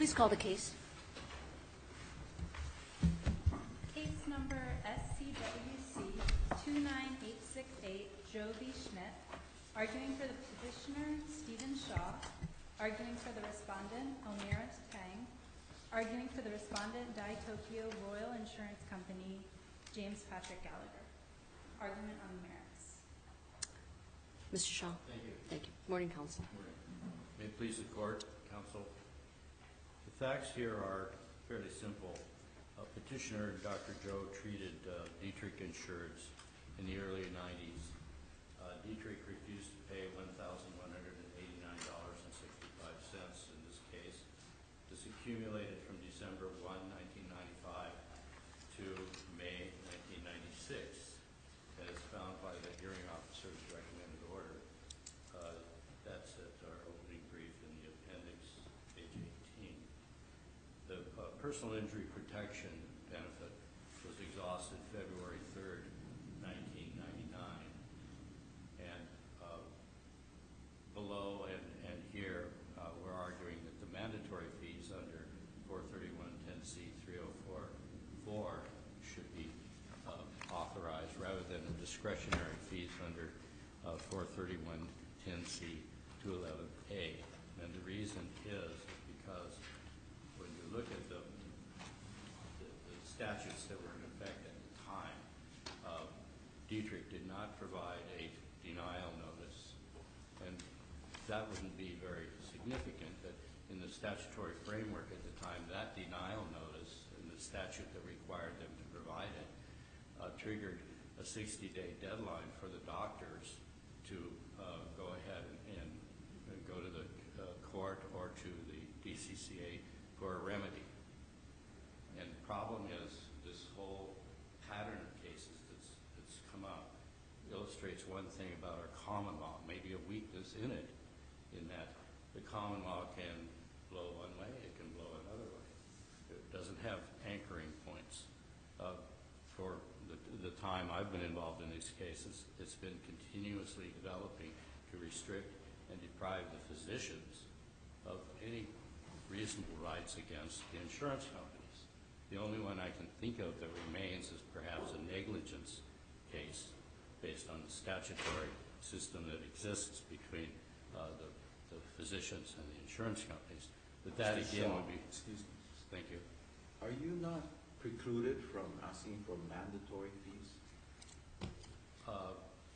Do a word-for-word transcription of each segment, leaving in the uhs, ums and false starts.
Please call the case. Case number S C W C two nine eight six eight, Joe V. Schmidt. Arguing for the petitioner, Stephen Shaw. Arguing for the respondent, Elmira Tang. Arguing for the respondent, Dai Tokyo Royal Insurance Company, James Patrick Gallagher. Argument on the merits. Mister Shaw. Thank you. Thank you. Morning, counsel. Morning. May it please the court, counsel. The facts here are fairly simple. A petitioner, Doctor Joe, treated uh, Dietrich Insurance in the early nineties. Uh, Dietrich refused to pay one thousand one hundred eighty-nine dollars and sixty-five cents in this case. This accumulated from December first, nineteen ninety-five to May nineteen ninety-six, as found by the hearing officer's recommended order. Uh, that's at our opening brief in the appendix, page eighteen. The uh, personal injury protection benefit was exhausted February third, nineteen ninety-nine. And uh, below and, and here, uh, we're arguing that the mandatory fees under four thirty-one ten C three oh four four should be uh, authorized rather than the discretionary fees under uh, four thirty-one ten C two eleven A. And the reason is because when you look at the, the, the statutes that were in effect at the time, uh, Dietrich did not provide a denial notice, and that wouldn't be very significant, but in the statutory framework at the time, that denial notice and the statute that required them to provide it uh, triggered a sixty-day deadline for the doctors to uh, go ahead and, and go to the uh, court or to the D C C A for a remedy. And the problem is this whole pattern of cases that's, that's come up illustrates one thing about our common law, maybe a weakness in it, in that the common law can blow one way, it can blow another way. It doesn't have anchoring points. Uh, for the, the time I've been involved in these cases, it's been continuously developing to restrict and deprive the physicians of any reasonable rights against the insurance companies. The only one I can think of that remains is perhaps a negligence case based on the statutory system that exists between uh, the, the physicians and the insurance companies. But that Mister again Shaw, would be, excuse me. thank you. Are you not precluded from asking for mandatory fees? Uh,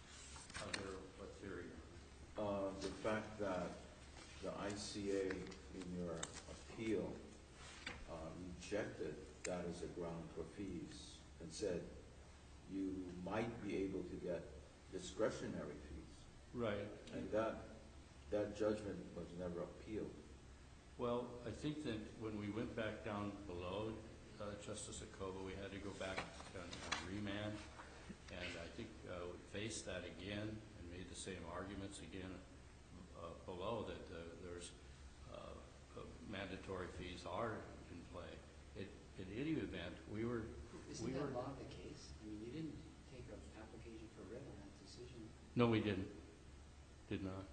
under what theory? Uh, the fact that the I C A in your appeal uh, rejected that as a ground for fees and said you might be able to get discretionary fees. Right. And that that judgment was never appealed. Well, I think that when we went back down below, uh, Justice Acoba, we had to go back on, on remand, and I think uh, we faced that again and made the same arguments again uh, below that uh, there's uh, uh, mandatory fees are in play. It, in any event, we were Isn't we that were, law the case? I mean, you didn't take an application for writ on that decision. No, we didn't. Did not.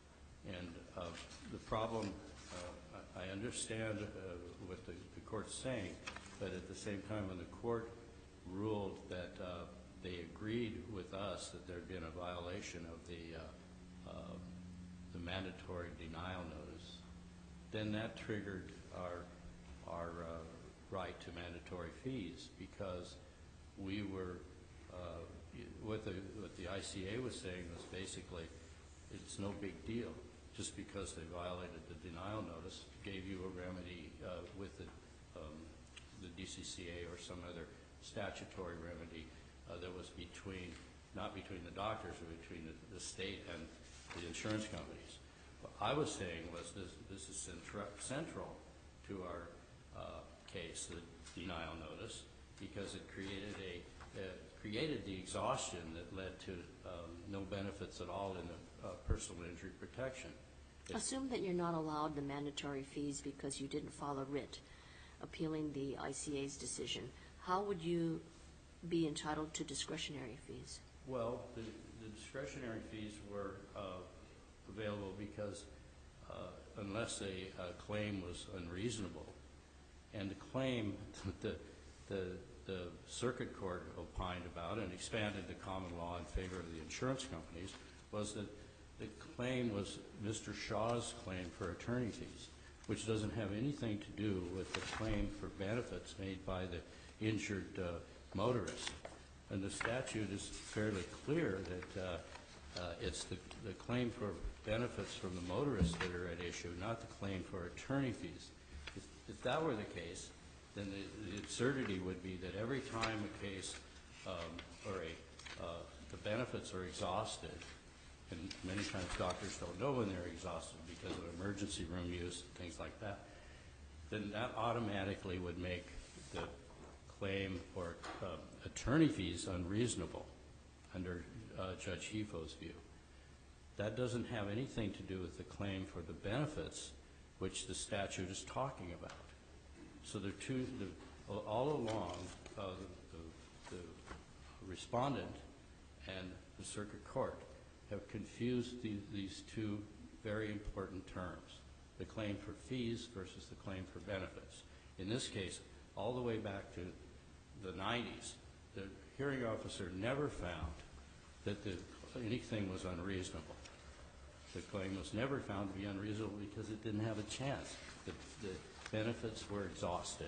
And uh, the problem, uh, I, I understand uh, what the, the court's saying, but at the same time, when the court ruled that uh, they agreed with us that there had been a violation of the uh, uh, the mandatory denial notice, then that triggered our our uh, right to mandatory fees, because we were uh, what the what the I C A was saying was basically it's no big deal. Just because they violated the denial notice, gave you a remedy uh, with the, um, the D C C A or some other statutory remedy uh, that was between, not between the doctors, but between the, the state and the insurance companies. What I was saying was this, this is centra central to our uh, case, the denial notice, because it created a uh, created the exhaustion that led to um, no benefits at all in the uh, personal injury protection. Assume that you're not allowed the mandatory fees because you didn't file a writ appealing the I C A's decision. How would you be entitled to discretionary fees? Well, the, the discretionary fees were uh, available because uh, unless a, a claim was unreasonable, And the claim that the, the, the circuit court opined about and expanded the common law in favor of the insurance companies was that the claim was Mister Shaw's claim for attorney fees, which doesn't have anything to do with the claim for benefits made by the injured uh, motorist. And the statute is fairly clear that uh, uh, it's the, the claim for benefits from the motorist that are at issue, not the claim for attorney fees. If, if that were the case, then the, the absurdity would be that every time a case um, or a, uh, the benefits are exhausted, and many times doctors don't know when they're exhausted because of emergency room use and things like that, then that automatically would make the claim for uh, attorney fees unreasonable under uh, Judge Hefo's view. That doesn't have anything to do with the claim for the benefits which the statute is talking about. So there are two, the, all along, uh, the, the, the respondent and the circuit court have confused the, these two very important terms, the claim for fees versus the claim for benefits. In this case, all the way back to the nineties, the hearing officer never found that the, anything was unreasonable. The claim was never found to be unreasonable because it didn't have a chance. The, the benefits were exhausted.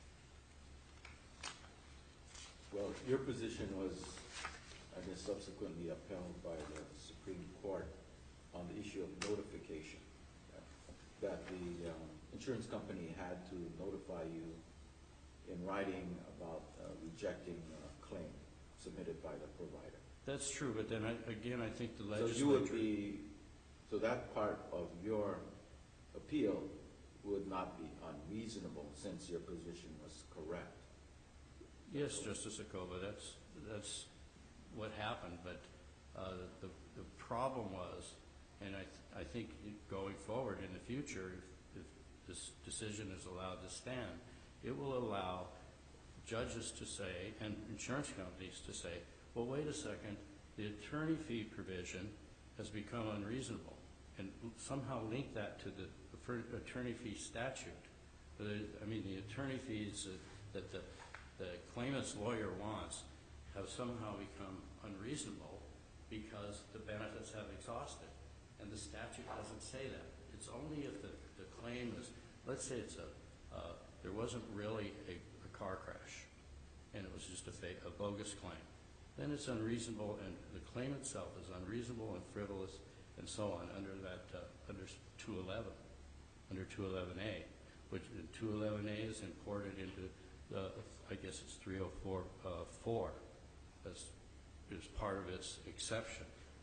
Well, your position was, I guess, subsequently upheld by the Supreme Court on the issue of notification, that the um, insurance company had to notify you in writing about uh, rejecting a claim submitted by the provider. That's true, but then I, again, I think the So legislature... you would be, so that part of your appeal would not be unreasonable since your position was correct. Yes, Justice Acoba, that's, that's what happened, but uh, the, the problem was, and I, th I think going forward in the future, if, if this decision is allowed to stand, it will allow judges to say, and insurance companies to say, well, wait a second, the attorney fee provision has become unreasonable, and somehow link that to the attorney fee statute. I mean, the attorney fees that the, the claimant's lawyer wants have somehow become unreasonable because the benefits have exhausted. And the statute doesn't say that. It's only if the, the claim is, let's say it's a, uh, there wasn't really a, a car crash and it was just a, fake, a bogus claim. Then it's unreasonable, and the claim itself is unreasonable and frivolous and so on under that, uh, under two eleven, under two eleven A, which two eleven A is imported into the, I guess it's three oh four four as is part of its exception.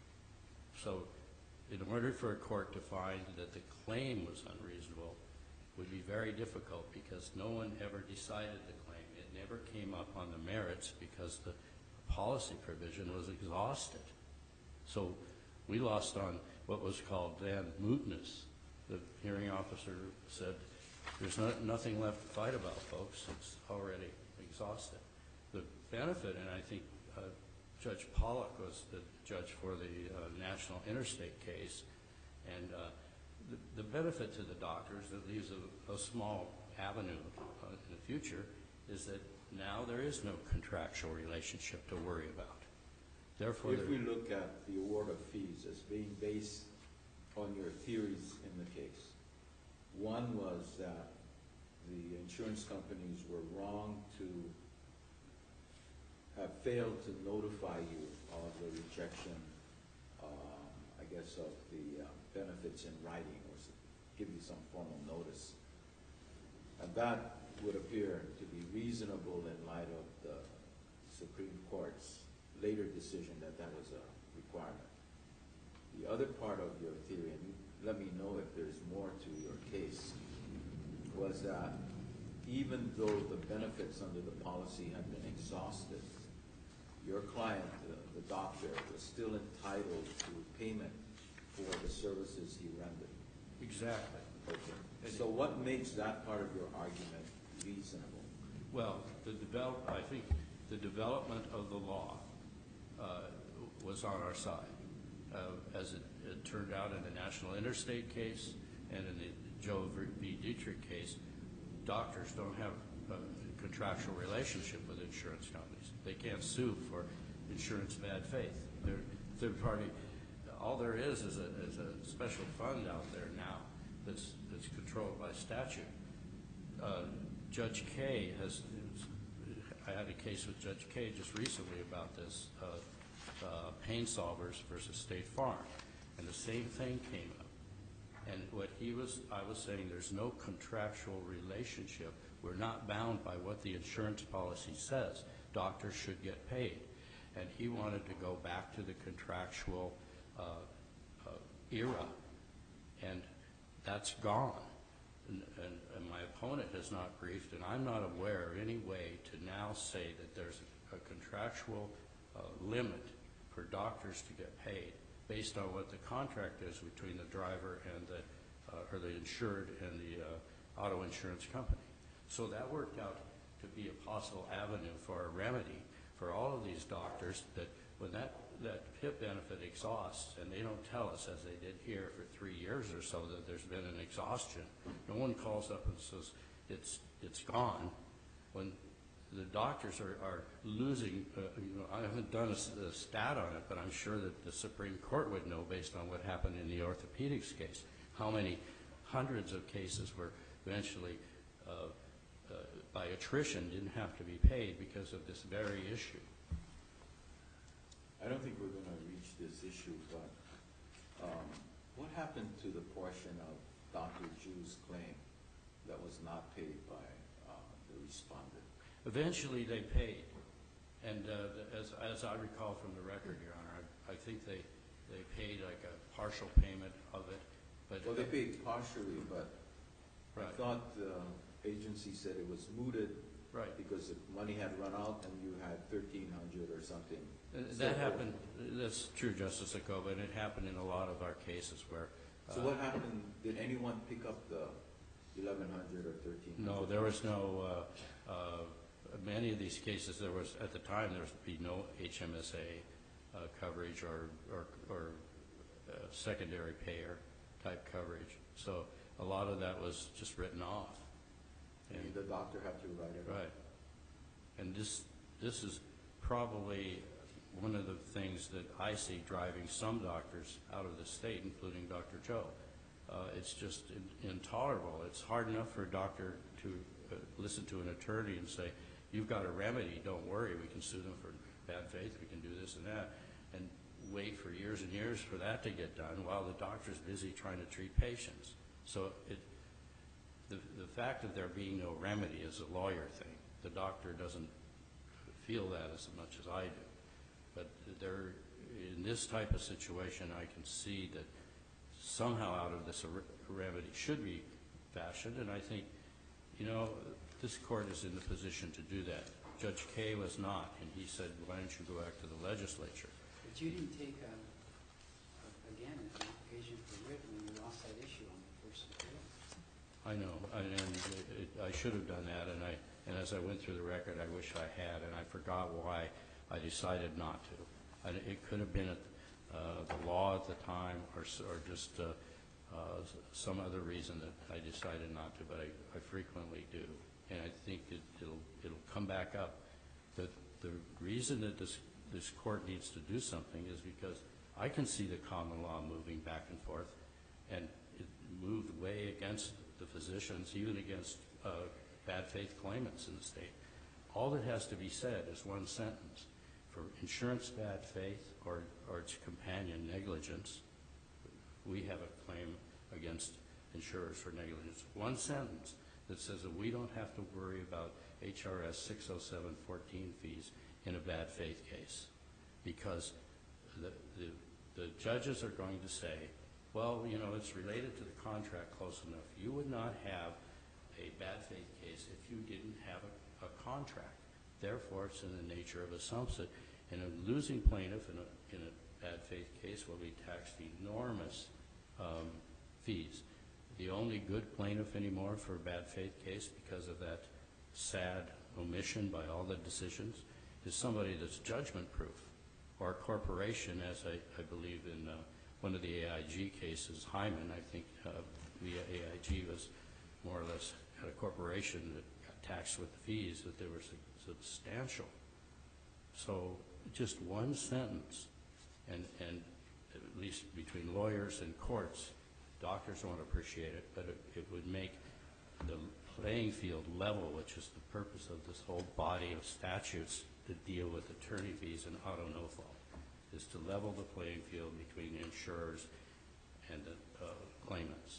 So in order for a court to find that the claim was unreasonable would be very difficult because no one ever decided the claim. It never came up on the merits because the policy provision was exhausted. So we lost on what was called then mootness. The hearing officer said, there's not, nothing left to fight about, folks. It's already exhausted. The benefit, and I think uh, Judge Pollack was the judge for the uh, National Interstate case, and uh, the, the benefit to the doctors that leaves a, a small avenue uh, in the future is that now there is no contractual relationship to worry about. Therefore, if we look at the award of fees as being based on your theories in the case, one was that the insurance companies were wrong to have failed to notify you of the rejection, um, I guess, of the uh, benefits in writing, or give you some formal notice. And that would appear to be reasonable in light of the Supreme Court's later decision that that was a requirement. The other part of your theory, and you let me know if there's more to your case, was that even though the benefits under the policy had been exhausted, your client, the, the doctor, was still entitled to payment for the services he rendered. exactly. Okay. So what makes that part of your argument reasonable? Well, the develop, I think the development of the law uh, was on our side. Uh, as it, it turned out in the National Interstate case and in the Joe V. Dietrich case, doctors don't have a contractual relationship with insurance companies. They can't sue for insurance bad faith. They're third party. All there is is a, is a special fund out there now that's, that's controlled by statute. Uh, Judge Kaye has, I had a case with Judge Kaye just recently about this, uh, uh, Pain Solvers versus State Farm, and the same thing came up. And what he was, I was saying, there's no contractual relationship. We're not bound by what the insurance policy says. Doctors should get paid. And he wanted to go back to the contractual uh, uh, era, and that's gone. And, and, and my opponent has not briefed, and I'm not aware of any way to now say that there's a, a contractual uh, limit for doctors to get paid based on what the contract is between the driver and the, uh, or the insured and the uh, auto insurance company. So that worked out to be a possible avenue for a remedy for all of these doctors, that when that, that P I P benefit exhausts, and they don't tell us, as they did here for three years or so, that there's been an exhaustion. No one calls up and says it's, it's gone. When the doctors are, are losing, uh, you know, I haven't done a, a stat on it, but I'm sure that the Supreme Court would know based on what happened in the orthopedics case, how many hundreds of cases were eventually uh, uh, by attrition didn't have to be paid because of this very issue. I don't think we're going to reach this issue, but um, what happened to the portion of Doctor Ju's claim that was not paid by uh, the respondent? Eventually they paid, and uh, as, as I recall from the record, Your Honor, I, I think they, they paid like a partial payment of it. But well, they paid partially, but right. I thought the agency said it was mooted right. because the money had run out and you had thirteen hundred or something. Uh, that happened, that's true, Justice Acoba, and it happened in a lot of our cases where... Uh, so what happened, did anyone pick up the eleven hundred or thirteen hundred? No, there was no... Uh, uh, many of these cases, there was, at the time, there would be no H M S A uh, coverage or, or, or uh, secondary payer type coverage. So a lot of that was just written off. And, and the doctor had to write it. Right. And this, this is probably one of the things that I see driving some doctors out of the state, including Doctor Joe. Uh, it's just in, intolerable. It's hard enough for a doctor to uh, listen to an attorney and say, you've got a remedy, don't worry, we can sue them for bad faith, we can do this and that, and wait for years and years for that to get done while the doctor's busy trying to treat patients. So it, the, the fact of there being no remedy is a lawyer thing. The doctor doesn't feel that as much as I do. But there, in this type of situation, I can see that somehow out of this a remedy should be fashioned, and I think, you know, this court is in the position to do that. Judge Kaye was not, and he said, why don't you go back to the legislature? But you didn't take, a, a, again, an application for writ when you lost that issue on the first appeal. I know, and, and it, I should have done that, and I, and as I went through the record, I wish I had, and I forgot why I decided not to. And it could have been uh, the law at the time, or, or just uh, uh, some other reason that I decided not to, but I, I frequently do. And I think it, it'll it'll come back up. The the reason that this this court needs to do something is because I can see the common law moving back and forth, and it moved way against the physicians, even against uh, bad faith claimants in the state. All that has to be said is one sentence: for insurance bad faith or or its companion negligence, we have a claim against insurers for negligence. One sentence that says that we don't have to worry about H R S six oh seven fourteen fees in a bad faith case, because the, the, the judges are going to say, well, you know, it's related to the contract close enough. You would not have a bad faith case if you didn't have a, a contract. Therefore, it's in the nature of assumption. And a losing plaintiff in a, in a bad faith case will be taxed enormous um, fees. The only good plaintiff anymore for a bad faith case, because of that sad omission by all the decisions, is somebody that's judgment proof, or a corporation, as I, I believe in uh, one of the A I G cases, Hyman, I think uh, the A I G was more or less had a corporation that got taxed with the fees, that they were su- substantial. So just one sentence, and, and at least between lawyers and courts, doctors won't appreciate it, but it, it would make the playing field level, which is the purpose of this whole body of statutes that deal with attorney fees and auto no fault, is to level the playing field between insurers and the uh, claimants.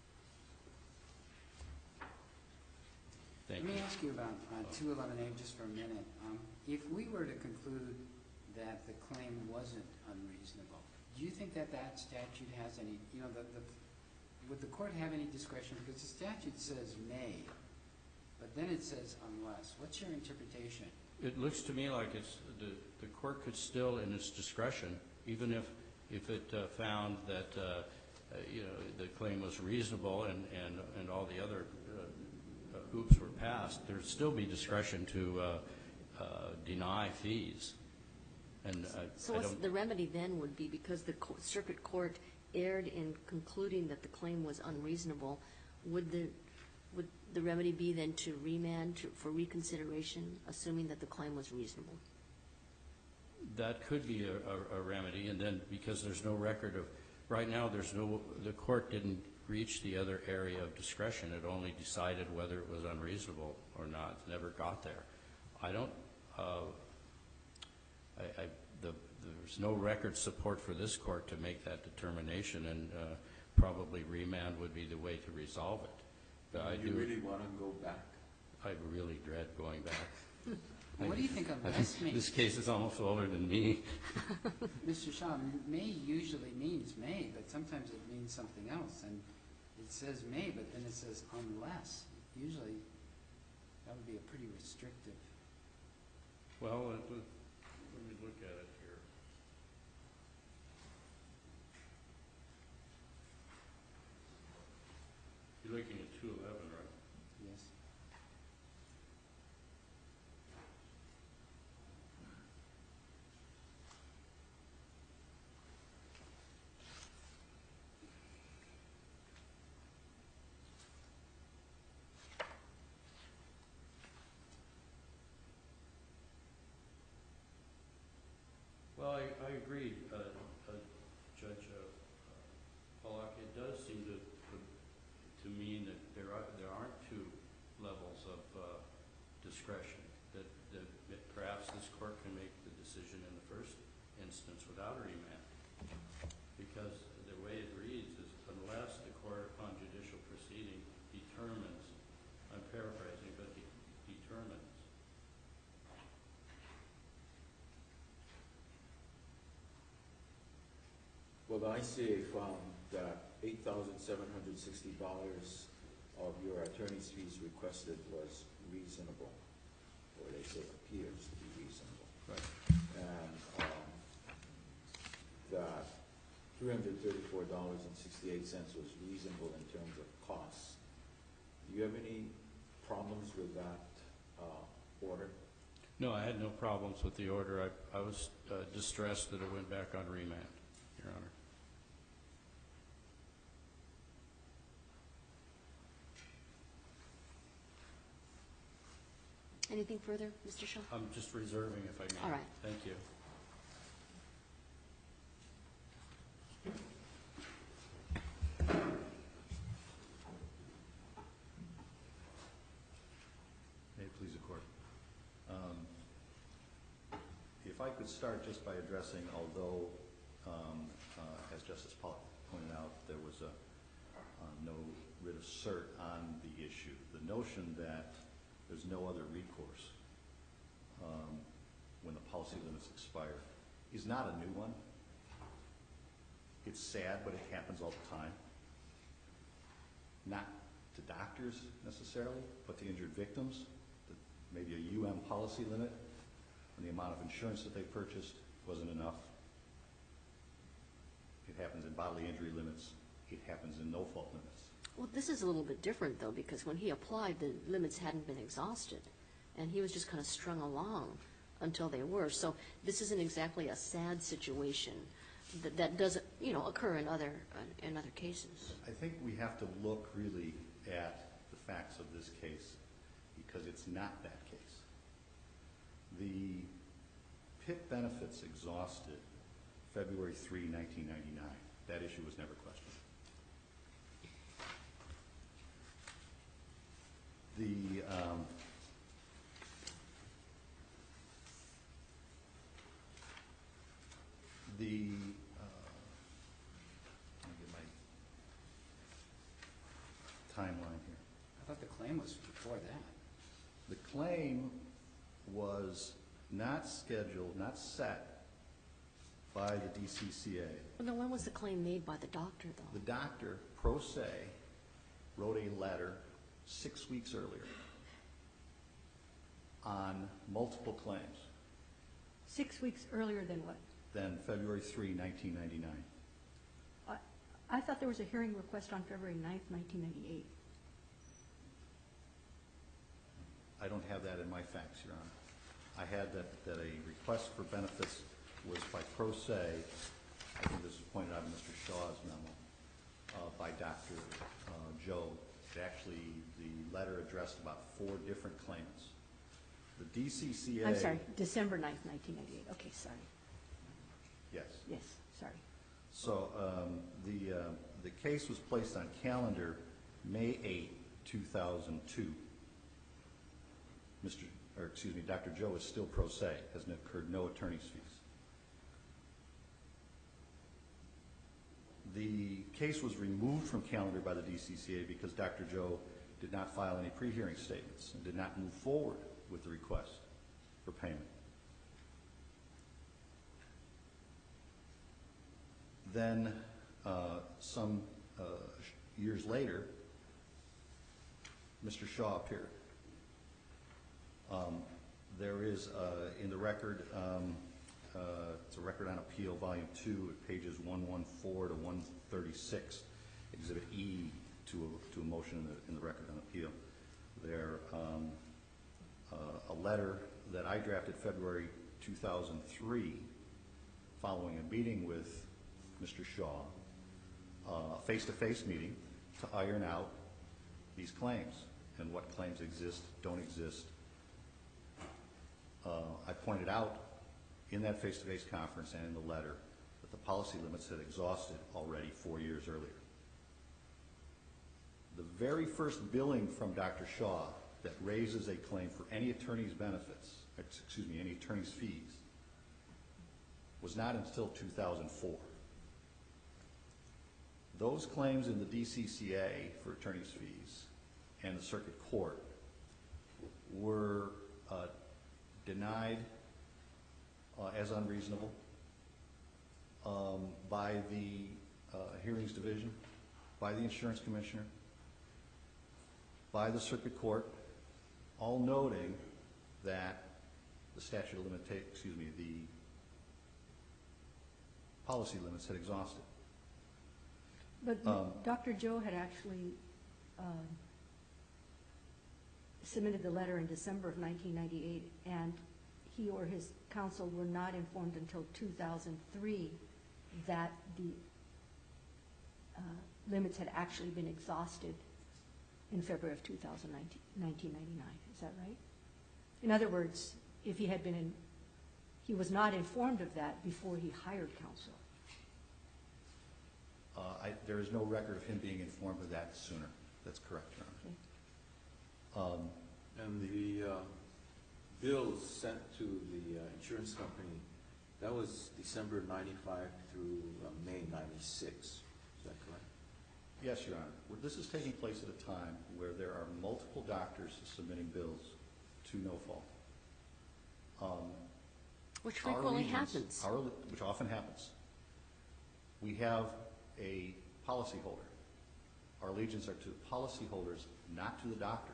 Thank Let you. me ask you about uh, two eleven A just for a minute. Um, If we were to conclude that the claim wasn't unreasonable, do you think that that statute has any, you know, the, the, would the court have any discretion? Because the statute says may, but then it says unless. What's your interpretation? It looks to me like it's, the, the court could still, in its discretion, even if, if it uh, found that, uh, uh, you know, the claim was reasonable and, and, and all the other uh, uh, hoops were passed, there'd still be discretion to uh, uh, deny fees. And uh, So I what's don't, the remedy then would be, because the co- circuit court erred in concluding that the claim was unreasonable, would the, would the remedy be then to remand to, for reconsideration, assuming that the claim was reasonable? that could be a, a, a remedy, and then because there's no record of, right now there's no, the court didn't reach the other area of discretion. It only decided whether it was unreasonable or not. It never got there. I don't, uh, I, I, the, there's no record support for this court to make that determination, and uh, probably remand would be the way to resolve it. But I Do you do, really want to go back? I really dread going back. Well, what do you think I unless think means? this case is almost older than me. Mister Shaw, may usually means may, but sometimes it means something else. And it says may, but then it says unless. Usually, that would be a pretty restrictive. Well, it, would- let me look at it here. You're looking at two eleven, right? Yes. Well, I, I agree, uh, uh, Judge uh, uh, Pollack. It does seem to, to to mean that there are there aren't two levels of uh, discretion. That, that that perhaps this court can make the decision in the first instance without a remand, because the way it reads is unless the court upon judicial proceeding determines. I'm paraphrasing, but de determines. Well, the I C A found that eight thousand seven hundred sixty dollars of your attorney's fees requested was reasonable, or they say appears to be reasonable. Right. And um, that three hundred thirty-four dollars and sixty-eight cents was reasonable in terms of costs. Do you have any problems with that uh, order? No, I had no problems with the order. I, I was uh, distressed that it went back on remand, Your Honor. Anything further, Mister Shaw? I'm just reserving if I may. All right. Thank you. May it please the court. Um, if I could start just by addressing, although, um, uh, as Justice Pollack pointed out, there was a uh, no writ of cert on the issue. The notion that there's no other recourse um, when the policy limits expire is not a new one. It's sad, but it happens all the time. Not to doctors necessarily, but to injured victims. Maybe a U M policy limit on the amount of insurance that they purchased wasn't enough. It happens in bodily injury limits. It happens in no-fault limits. Well, this is a little bit different, though, because when he applied, the limits hadn't been exhausted, and he was just kind of strung along until they were. So this isn't exactly a sad situation that, that doesn't, you know, occur in other uh, in other cases. I think we have to look really at the facts of this case because it's not that case. The P I P benefits exhausted February third, nineteen ninety-nine. That issue was never questioned. The um, the uh, let me get my timeline here. I thought the claim was before that. The claim was not scheduled, not set by the D C C A. Well, then when was the claim made by the doctor, though? The doctor, pro se, wrote a letter six weeks earlier on multiple claims Six weeks earlier than what? than February third, nineteen ninety-nine. I, I thought there was a hearing request on February ninth, nineteen ninety-eight. I don't have that in my facts, Your Honor. I had that, that a request for benefits was by pro se, I think this was pointed out in Mister Shaw's memo, uh, by Doctor Uh, Joe. It actually, the letter addressed about four different claimants. The D C C A... I'm sorry, December ninth, nineteen ninety-eight. Okay, sorry. Yes. Yes, sorry. So um, the, uh, the case was placed on calendar May eighth, two thousand two. Mister or excuse me, Doctor Joe is still pro se, has incurred no attorney's fees. The case was removed from calendar by the D C C A because Doctor Joe did not file any pre-hearing statements and did not move forward with the request for payment. Then, uh, some uh, years later, Mister Shaw appeared. Um, there is, uh, in the record, um, uh, it's a record on appeal, volume two, at pages one fourteen to one thirty-six, exhibit E to a, to a motion in the, in the record on appeal. There, um, uh, a letter that I drafted February two thousand three, following a meeting with Mister Shaw, uh, a face-to-face meeting to iron out these claims and what claims exist, don't exist. Uh, I pointed out in that face-to-face conference and in the letter that the policy limits had exhausted already four years earlier. The very first billing from Doctor Shaw that raises a claim for any attorney's benefits, excuse me, any attorney's fees, was not until two thousand four. Those claims in the D C C A for attorney's fees and the circuit court were uh, denied uh, as unreasonable um, by the uh, hearings division, by the insurance commissioner, by the circuit court, all noting that the statute of limitations, excuse me, the policy limits had exhausted. But Um, Doctor Joe had actually um, submitted the letter in December of nineteen ninety-eight, and he or his counsel were not informed until two thousand three that the uh, limits had actually been exhausted in February of two thousand nineteen ninety-nine. Is that right? In other words, if he had been in, he was not informed of that before he hired counsel. Uh, I, there is no record of him being informed of that sooner. That's correct, Your Honor. Okay. Um, And the uh, bills sent to the uh, insurance company, that was December ninety-five through uh, May ninety-six. Is that correct? yes, Your Honor. Well, this is taking place at a time where there are multiple doctors submitting bills to no fault. Um, Which our frequently allegiance- happens. Our, which often happens. We have a policyholder. Our allegiance are to policyholders, not to the doctors.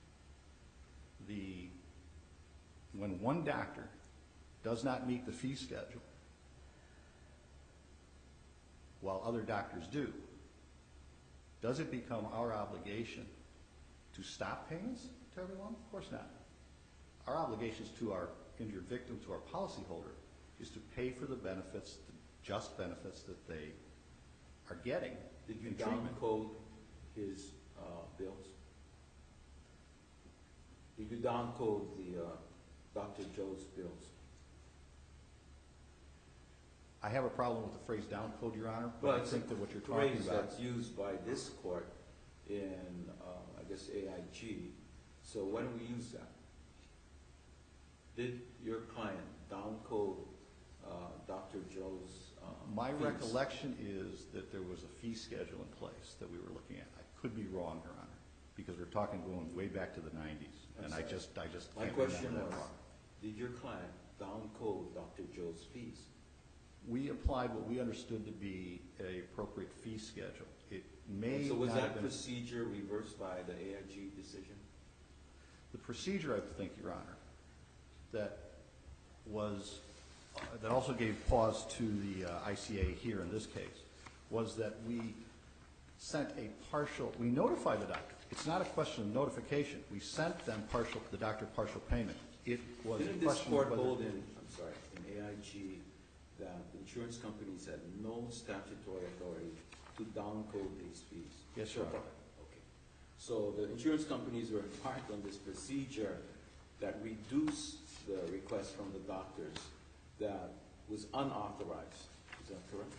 The, when one doctor does not meet the fee schedule, while other doctors do, does it become our obligation to stop payments to everyone? Of course not. Our obligations to our injured victim, to our policyholder, is to pay for the benefits, the just benefits that they are getting Did you in down treatment. code his uh, bills? down code the, uh, Doctor Joe's bills. I have a problem with the phrase down code, Your Honor, but Well, I it's think a that what you're talking phrase about. that's used by this court in, uh, I guess, A I G. So why don't we use that? Did your client down code, uh, Doctor Joe's, um, My fees? recollection is that there was a fee schedule in place that we were looking at. I could be wrong, Your Honor, because we're talking going way back to the nineties, I'm and I sorry. just, I just My can't question remember was, that far. did your client down code Doctor Joe's fees? We applied what we understood to be a appropriate fee schedule. It may So was not have that been. procedure reversed by the A I G decision? The procedure, I think, Your Honor, that was, uh, that also gave pause to the uh, I C A here in this case, was that we sent a partial, we notified the doctor. It's not a question of notification. We sent them partial, the doctor partial payment. It was a Didn't this question court of whether. hold in, I'm sorry, in A I G, that insurance companies had no statutory authority to down code these fees? Yes, Your Honor. Okay. So the insurance companies were embarked on this procedure that reduced the request from the doctors that was unauthorized. Is that correct?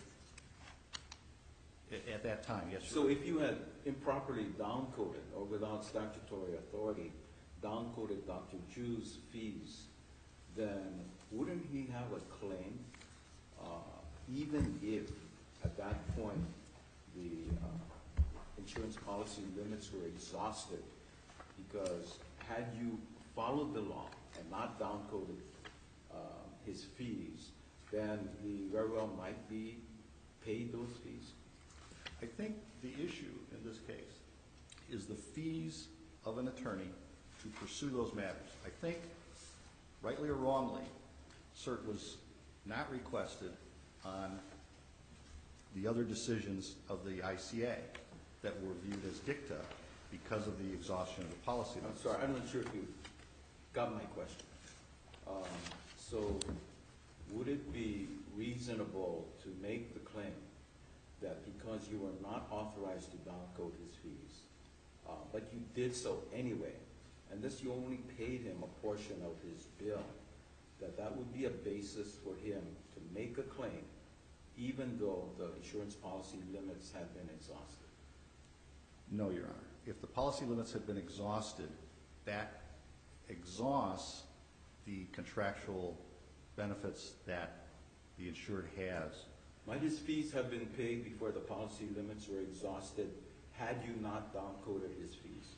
At- At that time, yes, Your So Honor. if you had improperly downcoded or without statutory authority, downcoded Doctor Chu's fees, then wouldn't he have a claim, uh, even if at that point the uh, insurance policy limits were exhausted? Because had you followed the law and not downcoded uh, his fees, then he very well might be paid those fees. I think the issue in this case is the fees of an attorney to pursue those matters. I think, rightly or wrongly, cert was not requested on the other decisions of the I C A that were viewed as dicta because of the exhaustion of the policy I'm limits. sorry, I'm not sure if you got my question. Um, So would it be reasonable to make the claim that because you were not authorized to downcode his fees, uh, but you did so anyway, and this you only paid him a portion of his bill, that that would be a basis for him to make a claim even though the insurance policy limits had been exhausted? No, Your Honor. If the policy limits had been exhausted, that exhausts the contractual benefits that the insured has. Might his fees have been paid before the policy limits were exhausted had you not downcoded his fees?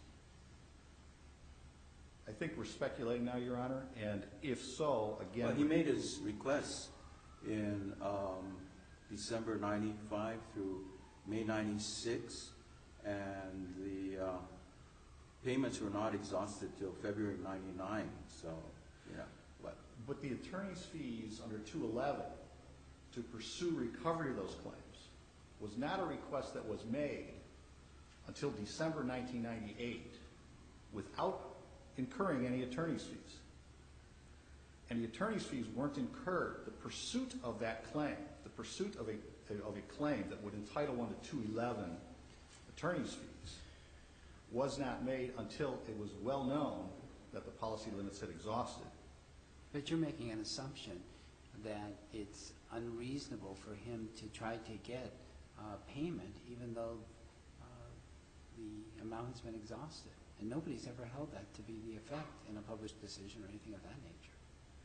I think we're speculating now, Your Honor, and if so, again. Well, he made his requests in um, December ninety-five through May ninety-six, and the uh, payments were not exhausted till February ninety-nine, so, yeah, but, But the attorney's fees under two eleven to pursue recovery of those claims was not a request that was made until December nineteen ninety-eight without incurring any attorney's fees. And the attorney's fees weren't incurred. The pursuit of that claim, the pursuit of a, of a claim that would entitle one to two eleven attorney's fees was not made until it was well known that the policy limits had exhausted. But you're making an assumption that it's unreasonable for him to try to get uh, payment even though uh, the amount has been exhausted. And nobody's ever held that to be the effect in a published decision or anything of that nature.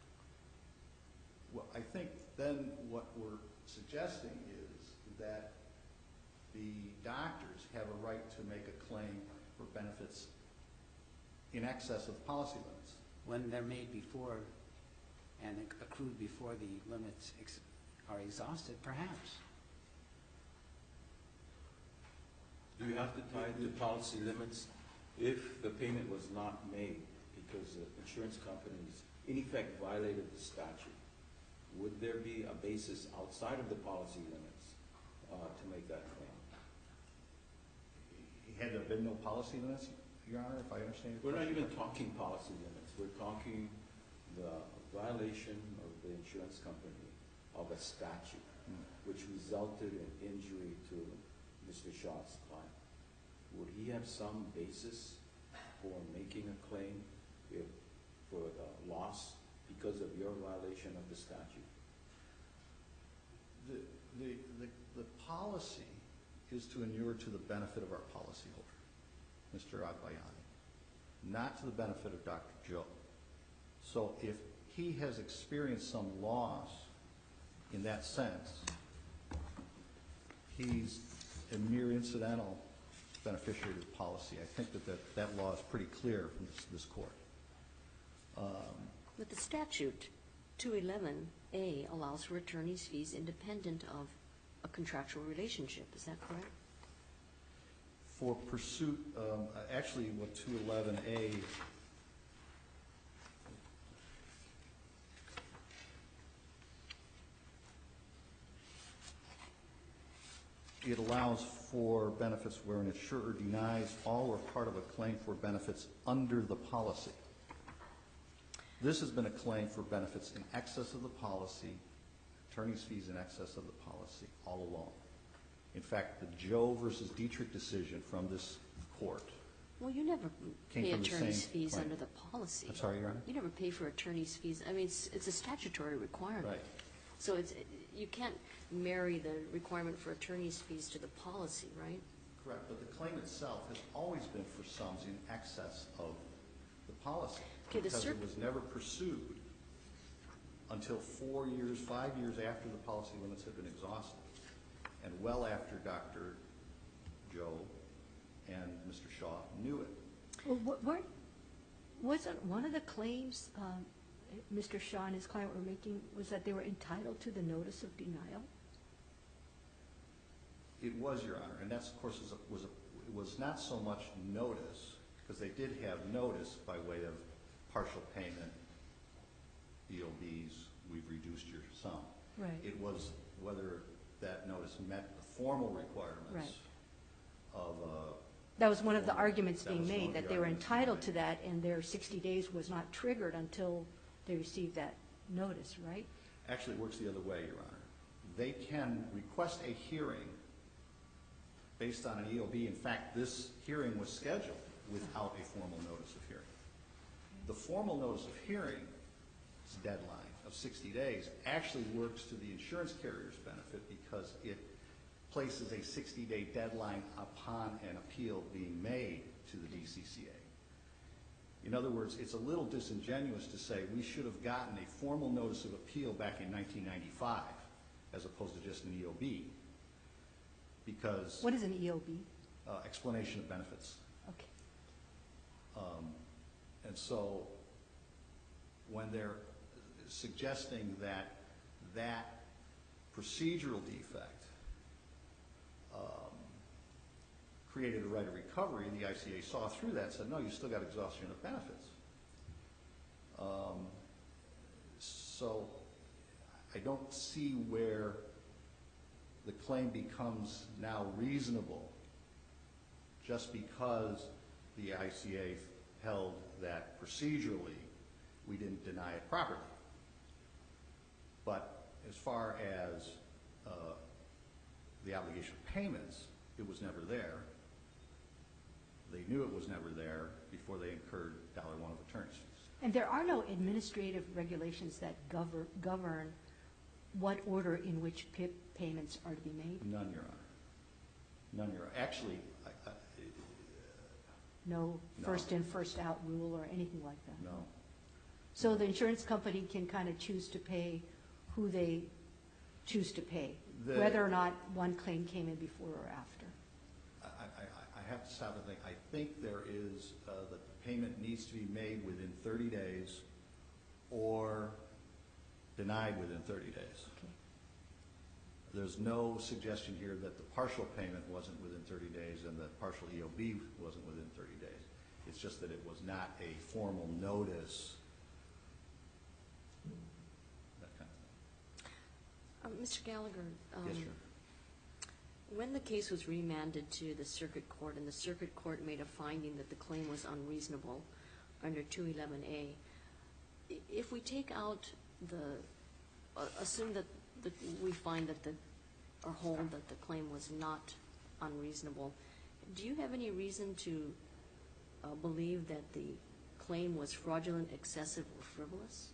Well, I think then what we're suggesting is that the doctors have a right to make a claim for benefits in excess of the policy limits. When they're made before and accrued before the limits ex are exhausted, perhaps. do you have to tie the policy limits if the payment was not made because the insurance companies in effect violated the statute? Would there be a basis outside of the policy limits uh, to make that claim? Had there been no policy limits, Your Honor, if I understand your We're not question? even talking policy limits. We're talking the violation of the insurance company of a statute Hmm. which resulted in injury to Mister Shaw's client. Would he have some basis for making a claim if, for the loss because of your violation of the statute? The, the, the, the policy is to inure to the benefit of our policyholder, Mister Agbayani, not to the benefit of Doctor Joe. So if he has experienced some loss in that sense, he's a mere incidental beneficiary of the policy. I think that that, that law is pretty clear from this, this court. Um, But the statute, two eleven A, allows for attorney's fees independent of a contractual relationship. Is that correct? For pursuit, um, actually what two eleven A it allows for benefits where an insurer denies all or part of a claim for benefits under the policy. This has been a claim for benefits in excess of the policy, attorney's fees in excess of the policy all along. In fact, the Joe versus Dietrich decision from this court. Well, you never Came pay from the attorney's same fees claim. under the policy. I'm sorry, Your Honor? You never pay for attorney's fees. I mean, it's, it's a statutory requirement. Right. So it's, you can't marry the requirement for attorney's fees to the policy, right? Correct, but the claim itself has always been for sums in excess of the policy. Okay, the because cir- it was never pursued until four years, five years after the policy limits had been exhausted, and well after Doctor Joe and Mister Shaw knew it. Well, what, what, wasn't one of the claims um, Mister Shaw and his client were making was that they were entitled to the notice of denial? It was, Your Honor, and that's, of course, was, a, was, a, it was not so much notice, because they did have notice by way of partial payment, E O Bs, we've reduced your sum. Right. It was whether that notice met the formal requirements Right. of uh That was one of the formal- arguments that being was one made, of that the they were arguments being entitled made. to that, and their sixty days was not triggered until they received that notice, right? Actually, it works the other way, Your Honor. They can request a hearing based on an E O B. In fact, this hearing was scheduled without a formal notice of hearing. The formal notice of hearing deadline of sixty days actually works to the insurance carrier's benefit because it places a sixty-day deadline upon an appeal being made to the D C C A. In other words, it's a little disingenuous to say we should have gotten a formal notice of appeal back in nineteen ninety-five as opposed to just an E O B, because What is an E O B? uh, explanation of benefits. Okay. Um, and so when they're suggesting that that procedural defect um, created a right of recovery, the I C A saw through that and said, no, you still got exhaustion of benefits. Um, so I don't see where the claim becomes now reasonable just because the I C A held that procedurally we didn't deny it properly. But as far as uh, the obligation of payments, it was never there. They knew it was never there before they incurred dollar one of attorney's fees. And there are no administrative regulations that govern, govern what order in which P I P payments are to be made? None, Your Honor. None, Your Honor. Actually, I, I, No No. first in, first out rule or anything like that? no. So the insurance company can kind of choose to pay who they choose to pay, The- whether or not one claim came in before or after? I, I, I have to stop and think. I think there is, uh, that the payment needs to be made within thirty days or denied within thirty days. Okay. There's no suggestion here that the partial payment wasn't within thirty days and the partial E O B wasn't within thirty days. It's just that it was not a formal notice, that kind of thing. Uh, Mister Gallagher, um, Yes, sir. when the case was remanded to the circuit court and the circuit court made a finding that the claim was unreasonable under two eleven A, i- if we take out the, uh, assume that, that we find that the, or hold that the claim was not unreasonable, do you have any reason to uh, believe that the claim was fraudulent, excessive, or frivolous?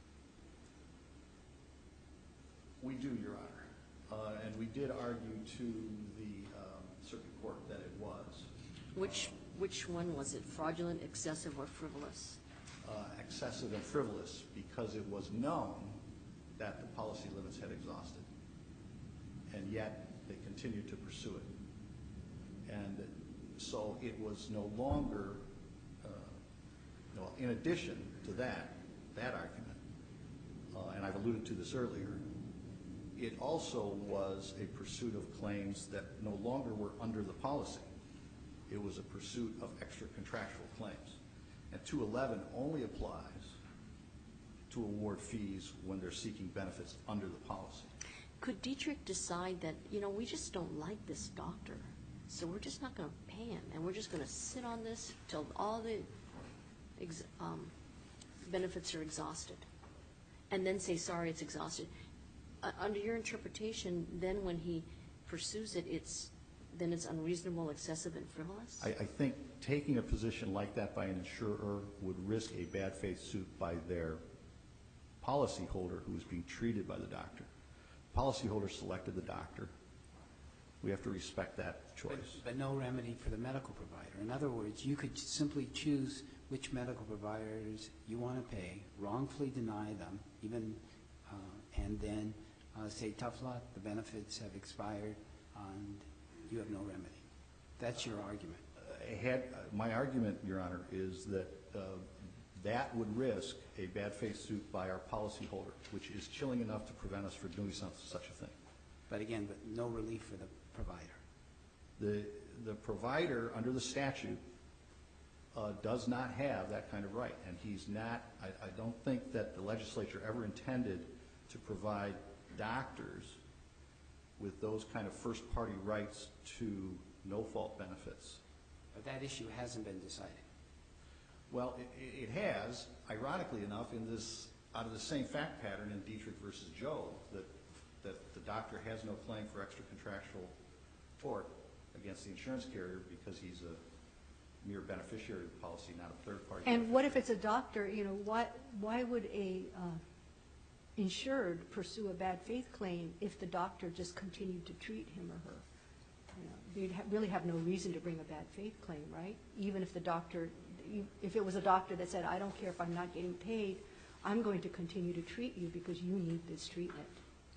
We do, Your Honor. Uh, and we did argue to the um, circuit court that it was. Which, which one was it, fraudulent, excessive, or frivolous? Uh, excessive and frivolous because it was known that the policy limits had exhausted. And yet they continued to pursue it. And so it was no longer, uh, well, in addition to that, that argument, uh, and I've alluded to this earlier, it also was a pursuit of claims that no longer were under the policy. It was a pursuit of extra contractual claims. And two eleven only applies to award fees when they're seeking benefits under the policy. Could Dietrich decide that, you know, we just don't like this doctor, so we're just not going to pay him, and we're just going to sit on this till all the ex um, benefits are exhausted, and then say, sorry, it's exhausted? Uh, under your interpretation, then when he pursues it, it's then it's unreasonable, excessive, and frivolous? I, I think taking a position like that by an insurer would risk a bad faith suit by their policyholder who is being treated by the doctor. Policyholder selected the doctor. We have to respect that choice. But, but no remedy for the medical provider. In other words, you could simply choose which medical providers you want to pay, wrongfully deny them, even, uh, and then uh, say, tough luck, the benefits have expired, and you have no remedy. That's your argument. Uh, had, uh, my argument, Your Honor, is that uh, that would risk a bad faith suit by our policyholder, which is chilling enough to prevent us from doing some, such a thing. But again, but no relief for the provider. The, the provider, under the statute, uh, does not have that kind of right. And he's not, I, I don't think that the legislature ever intended to provide doctors with those kind of first-party rights to no-fault benefits. But that issue hasn't been decided. Well, it, it has, ironically enough, in this, out of the same fact pattern in Dietrich versus Joe, that, that the doctor has no claim for extra contractual tort against the insurance carrier because he's a mere beneficiary of the policy, not a third party. And what if it's a doctor, you know, why, why would a uh, insured pursue a bad faith claim if the doctor just continued to treat him or her? You know, they'd ha really have no reason to bring a bad faith claim, right? Even if the doctor, if it was a doctor that said, I don't care if I'm not getting paid, I'm going to continue to treat you because you need this treatment.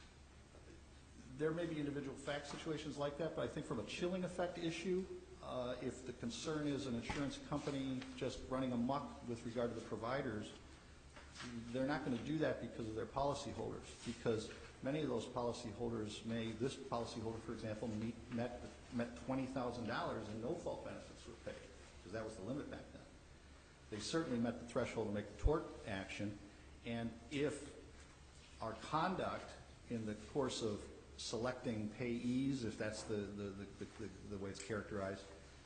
There may be individual fact situations like that, but I think from a chilling effect issue, uh, if the concern is an insurance company just running amok with regard to the providers, they're not going to do that because of their policyholders, because many of those policyholders may, this policyholder, for example, meet, met, met twenty thousand dollars and no-fault benefits were paid, because that was the limit back then. They certainly met the threshold to make the tort action, and if our conduct in the course of selecting payees, if that's the, the, the, the, the way it's characterized,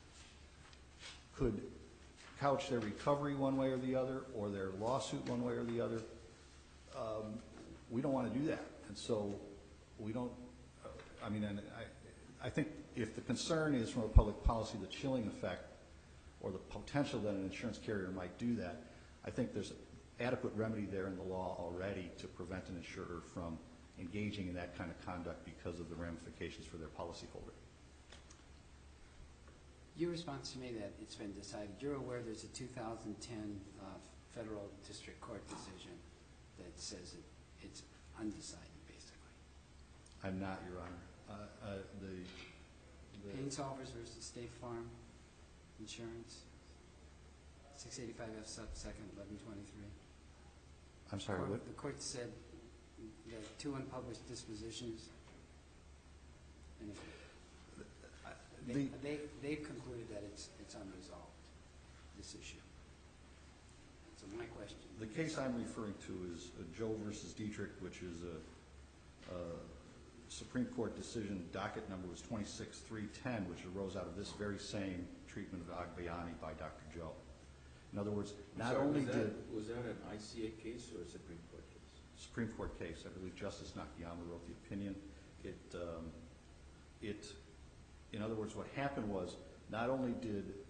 could couch their recovery one way or the other, or their lawsuit one way or the other, um, we don't want to do that. And so we don't, uh, I mean, and I, I think if the concern is from a public policy, the chilling effect, or the potential that an insurance carrier might do that, I think there's adequate remedy there in the law already to prevent an insurer from engaging in that kind of conduct because of the ramifications for their policyholder. Your response to me that it's been decided, you're aware there's a two thousand ten uh, federal district court decision that says it, it's undecided, basically. I'm not, Your Honor. Uh, uh, the, the Pain Solvers versus State Farm Insurance, six eighty-five F sub second, eleven twenty-three. I'm sorry, Court- what? The court said that two unpublished dispositions, and if they, The, they, they've concluded that it's, it's unresolved, this issue. So my question. the case I'm referring to is uh, Joe versus Dietrich, which is a, a Supreme Court decision. Docket number was twenty-six three ten, which arose out of this very same treatment of Agbayani by Doctor Joe. In other words, not Sorry, only was that, did was that an I C A case or a Supreme Court case? Supreme Court case, I believe Justice Nakayama wrote the opinion. It, um, it, in other words, what happened was not only did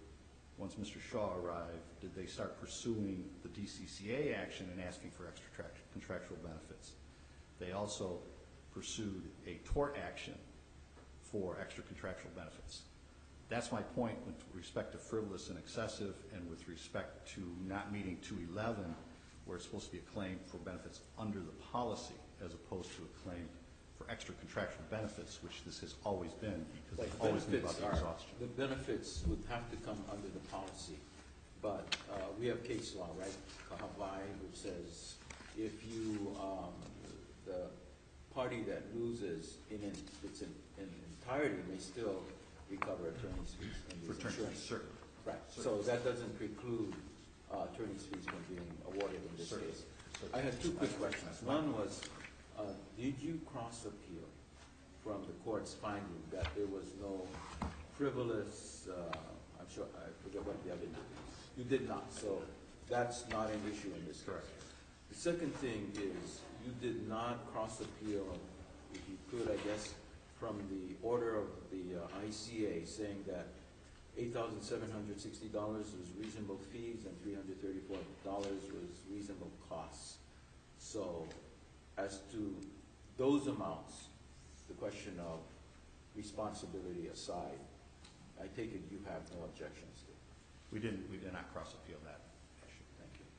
once Mister Shaw arrived, did they start pursuing the D C C A action and asking for extra tract- contractual benefits. They also pursued a tort action for extra contractual benefits. That's my point with respect to frivolous and excessive, and with respect to not meeting two eleven, where it's supposed to be a claim for benefits under the policy as opposed to a claim for extra contractual benefits, which this has always been, because But it's always been about benefits the are, exhaustion. the benefits would have to come under the policy. But uh, we have case law, right, Kahavai, which says if you, um, the party that loses in its in, in entirety may still recover attorney's fees in For these attorneys, insurance. certainly. Right, so that doesn't preclude uh, attorney's fees from being awarded in this Certainly. case. Certainly. I had two quick questions. One was, uh, did you cross appeal from the court's finding that there was no frivolous, uh, I'm sure, I forget what the other did. You did not, so that's not an issue in this case. Correct. The second thing is, you did not cross appeal, if you could, I guess, from the order of the uh, I C A saying that eight thousand seven hundred sixty dollars was reasonable fees and three hundred thirty-four dollars was reasonable costs. So as to those amounts, the question of responsibility aside, I take it you have no objections to. We didn't, we did not cross appeal that issue. Thank you.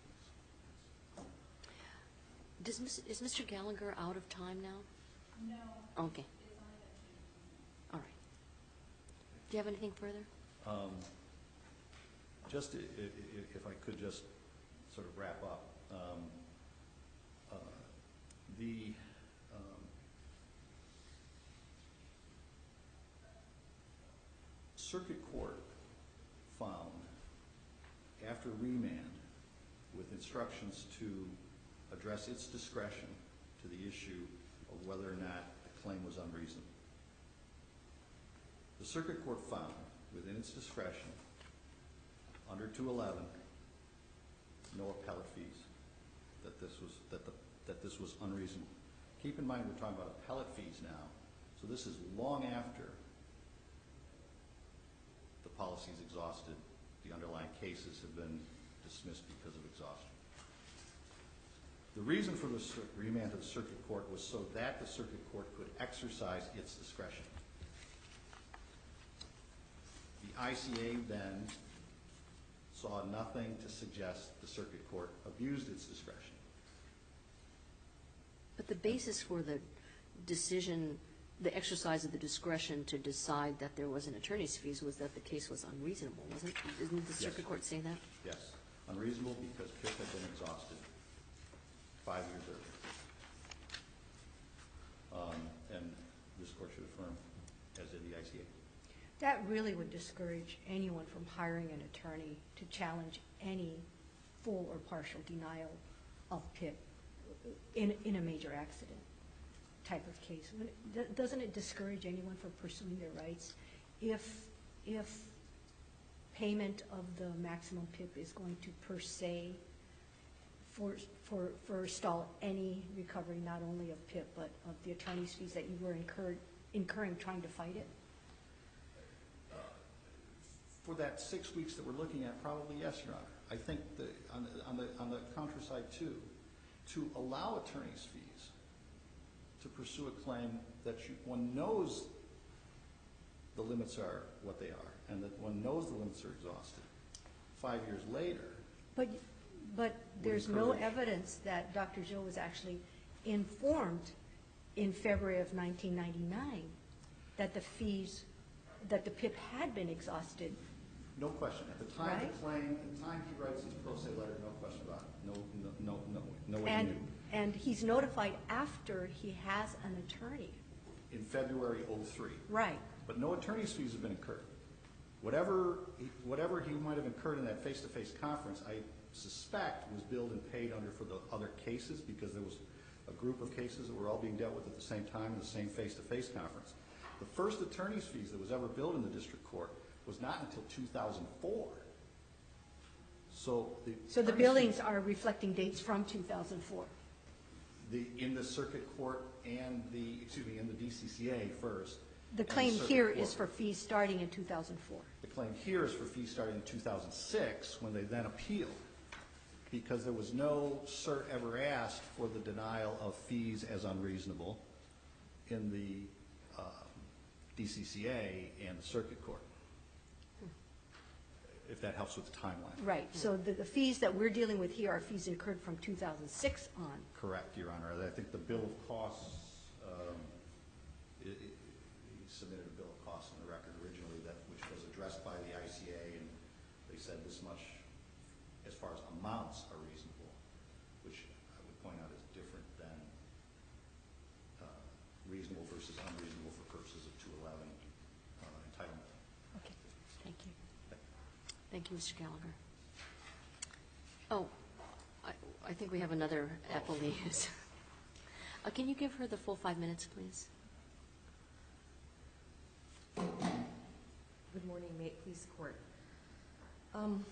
Does, Miss- is Mister Gallagher out of time now? No. Okay. All right. Do you have anything further? Um, Just i- i- i- if I could just sort of wrap up. Um, uh, The, um, circuit court found, after remand, with instructions to address its discretion to the issue of whether or not the claim was unreasonable. The circuit court found, within its discretion, under two eleven, no appellate fees, that this was that the that this was unreasonable. Keep in mind we're talking about appellate fees now, so this is long after the policy is exhausted, the underlying cases have been dismissed because of exhaustion. The reason for the cir- remand to the circuit court was so that the circuit court could exercise its discretion. The I C A then saw nothing to suggest the circuit court abused its discretion. But the basis for the decision, the exercise of the discretion to decide that there was an attorney's fees was that the case was unreasonable, wasn't it? Didn't the Yes. circuit court say that? Yes, unreasonable because P I P had been exhausted five years earlier. Um, and this court should affirm, as did the I C A. That really would discourage anyone from hiring an attorney to challenge any full or partial denial of P I P in, in a major accident type of case. When it- Doesn't it discourage anyone from pursuing their rights if, if payment of the maximum P I P is going to per se for, for, forestall any recovery, not only of P I P, but of the attorney's fees that you were incurred, incurring trying to fight it? For that six weeks that we're looking at, probably yes, Your Honor. I think the, on the, on the, on the counter side too, to allow attorney's fees to pursue a claim that you, one knows the limits are what they are, and that one knows the limits are exhausted, five years later. But, but there's no encourage- evidence that Doctor Zhou was actually informed in February of nineteen ninety-nine that the fees, that the P I P had been exhausted. No question. At the time Right. the claim, at the time he writes his pro se letter, no question about it. No, no, no, no, no one And, knew. and he's notified after he has an attorney. In February oh three. Right. But no attorney's fees have been incurred. Whatever, he- whatever he might have incurred in that face-to-face conference, I suspect was billed and paid under for the other cases, because there was a group of cases that were all being dealt with at the same time in the same face-to-face conference. The first attorney's fees that was ever billed in the district court was not until two thousand four. So the. So the attorney's billings fees- are reflecting dates from two thousand four. The, in the circuit court and the, excuse me, in the D C C A first, The and claim circuit here court. is for fees starting in two thousand four. The claim here is for fees starting in two thousand six, when they then appealed, because there was no cert ever asked for the denial of fees as unreasonable in the um, D C C A and the circuit court, if that helps with the timeline. Right, so the, the fees that we're dealing with here are fees incurred from two thousand six on. Correct, Your Honor. I think the bill of costs, um, i- i- he submitted a bill of costs on the record originally, that which was addressed by the I C A, and they said this much, as far as amounts, are reasonable, which I would point out is different than uh, reasonable versus unreasonable for purposes of two eleven uh, entitlement. Okay. Thank you. Thank you, Mister Gallagher. Oh, I, I think we have another appellee. who's- Uh, Can you give her the full five minutes, please? Good morning, may it please the court. Um,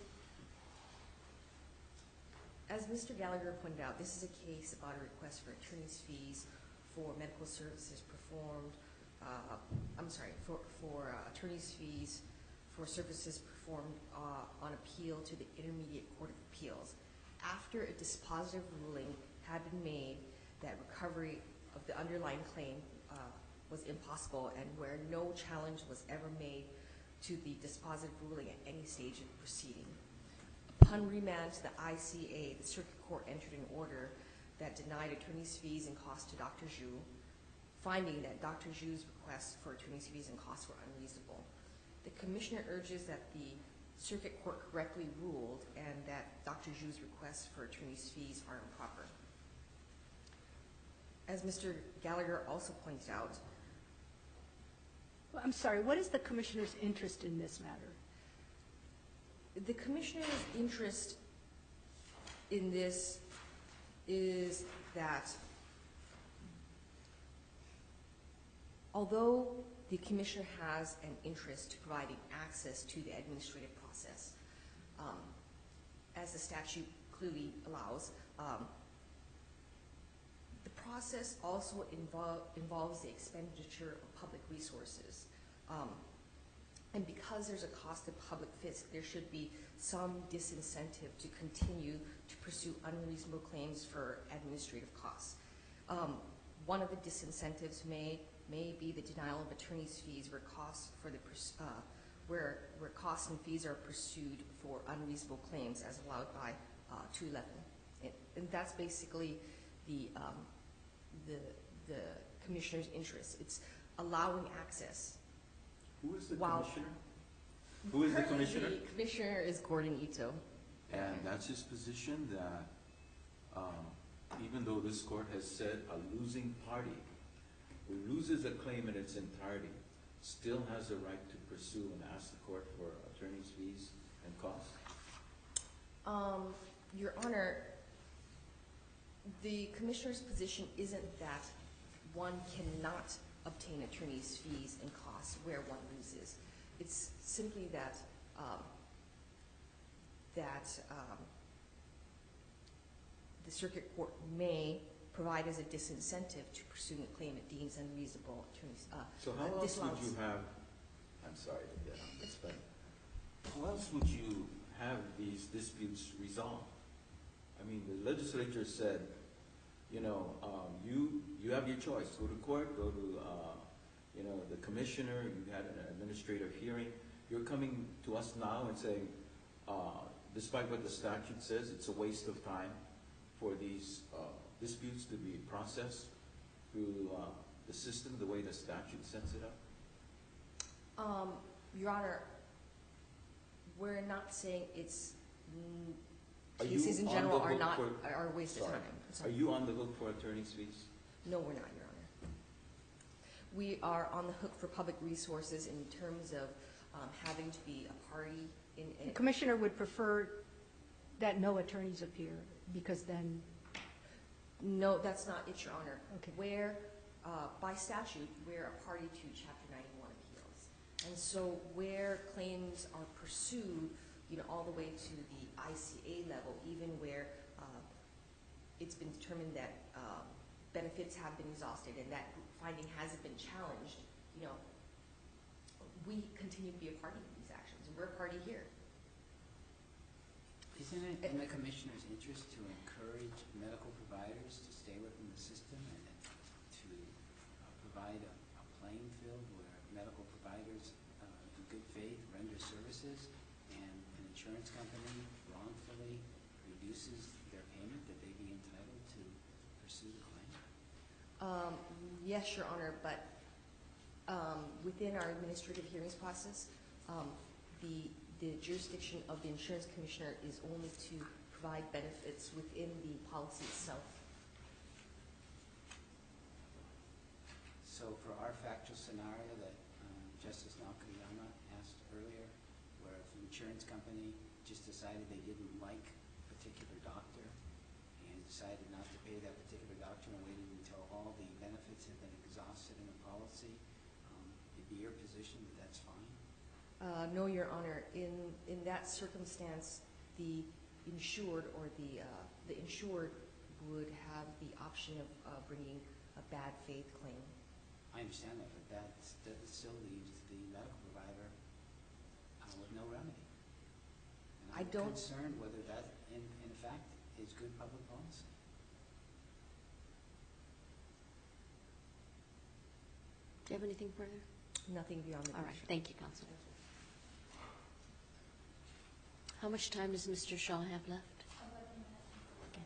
As Mister Gallagher pointed out, this is a case about a request for attorney's fees for medical services performed, uh, I'm sorry, for, for uh, attorney's fees for services performed uh, on appeal to the Intermediate Court of Appeals. After a dispositive ruling had been made that recovery of the underlying claim uh, was impossible, and where no challenge was ever made to the dispositive ruling at any stage of the proceeding. Upon remand to the I C A, the circuit court entered an order that denied attorney's fees and costs to Doctor Zhu, finding that Doctor Zhu's requests for attorney's fees and costs were unreasonable. The commissioner urges that the circuit court correctly ruled and that Doctor Zhu's requests for attorney's fees are improper. As Mister Gallagher also points out, Well, I'm sorry, what is the commissioner's interest in this matter? the commissioner's interest in this is that although the commissioner has an interest to providing access to the administrative process, um, as the statute clearly allows, um, the process also invol involves the expenditure of public resources. Um, And because there's a cost of public fisc, there should be some disincentive to continue to pursue unreasonable claims for administrative costs. Um, one of the disincentives may may be the denial of attorney's fees where costs for the uh, where where costs and fees are pursued for unreasonable claims as allowed by uh, two eleven, and, and that's basically the um, the the commissioner's interest. It's allowing access. Who is the Wow. commissioner? Who is the commissioner? The commissioner is Gordon Ito. And that's his position, that um, even though this court has said a losing party who loses a claim in its entirety still has the right to pursue and ask the court for attorney's fees and costs? Um, Your Honor, the commissioner's position isn't that one cannot obtain attorney's fees and costs where one loses. It's simply that um, that um, the circuit court may provide as a disincentive to pursuing a claim it deems unreasonable attorneys. Uh, So how uh, else would disallows- you have, I'm sorry to get on this, but how else would you have these disputes resolved? I mean, the legislature said, you know, um, you, you have your choice. Go to court, go to, uh, you know, the commissioner, you had an administrative hearing. You're coming to us now and saying, uh, despite what the statute says, it's a waste of time for these uh, disputes to be processed through uh, the system, the way the statute sets it up? Um, Your Honor, we're not saying it's, mm, Are you cases in on general the are hook not, for- are a waste of Sorry. time. I'm Are sorry. you on the hook for attorney's fees? No, we're not, Your Honor. We are on the hook for public resources in terms of um, having to be a party in. The commissioner would prefer that no attorneys appear, because then, No, that's not it, Your Honor. Okay. Where, uh, by statute, we're a party to Chapter ninety-one appeals. And so where claims are pursued, you know, all the way to the I C A level, even where uh, it's been determined that um, benefits have been exhausted and that finding hasn't been challenged, you know, we continue to be a party to these actions, and we're a party here. Isn't it in the commissioner's interest to encourage medical providers to stay within the system and to uh, provide a, a playing field where medical providers, uh, in good faith, render services, and an insurance company wrongfully reduces their payment, that they be entitled to pursue the claim? Um, yes, Your Honor, but um, within our administrative hearings process, um, the the jurisdiction of the insurance commissioner is only to provide benefits within the policy itself. So for our factual scenario that um, Justice Nakayama asked earlier, where if an insurance company just decided they didn't like a particular doctor and decided not to pay that particular doctor and waited until all the benefits had been exhausted in the policy, um, it'd be your position that that's fine? Uh, no, Your Honor. In in that circumstance, the insured or the uh, the insured would have the option of uh, bringing a bad faith claim. I understand that, but that's, that still leaves the medical provider uh, with no remedy. And I I'm don't- concerned whether that, in, in fact, is good public policy. Do you have anything further? Nothing beyond the All right, commissioner. thank you, counsel. How much time does Mister Shaw have left? Okay.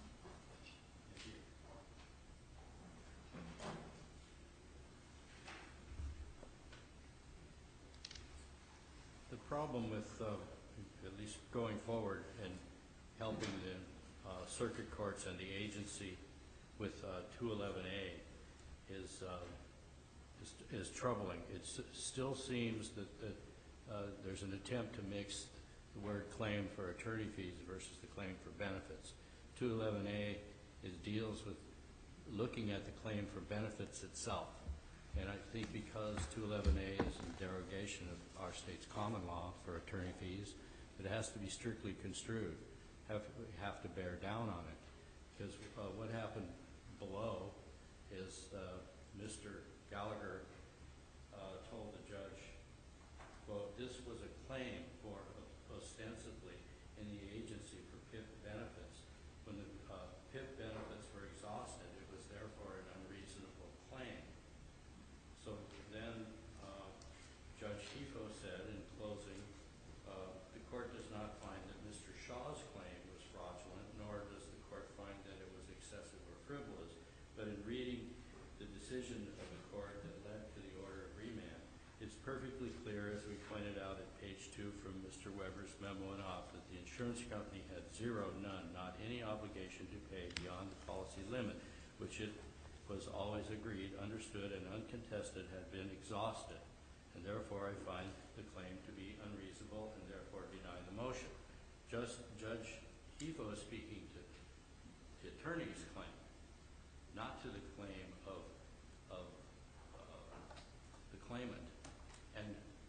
The problem with, uh, at least going forward and helping the uh, circuit courts and the agency with uh, two eleven A is, uh, is, is troubling. It s- still seems that, that uh, there's an attempt to mix the word claim for attorney fees versus the claim for benefits. two eleven A is deals with looking at the claim for benefits itself. And I think because two eleven A is in derogation of our state's common law for attorney fees, it has to be strictly construed. Have, we have to bear down on it. Because uh, what happened below is uh, Mister Gallagher uh, told the judge, quote, this was a claim for ostensibly in the agency for P I P benefits. When the uh, P I P benefits were exhausted, it was therefore an unreasonable claim. So then uh, Judge Schifo said in closing, uh, the court does not find that Mister Shaw's claim was fraudulent, nor does the court find that it was excessive or frivolous. But in reading the decision of the court that led to the order of remand, it's perfectly clear, as we pointed out at page two from Mister Weber's memo and off, that the insurance company had zero, none, not any obligation to pay beyond the policy limit, which it was always agreed, understood, and uncontested had been exhausted. And therefore, I find the claim to be unreasonable and therefore deny the motion. Just Judge Schifo is speaking to the attorney's claim, not to the claim of, of uh, the claimant. And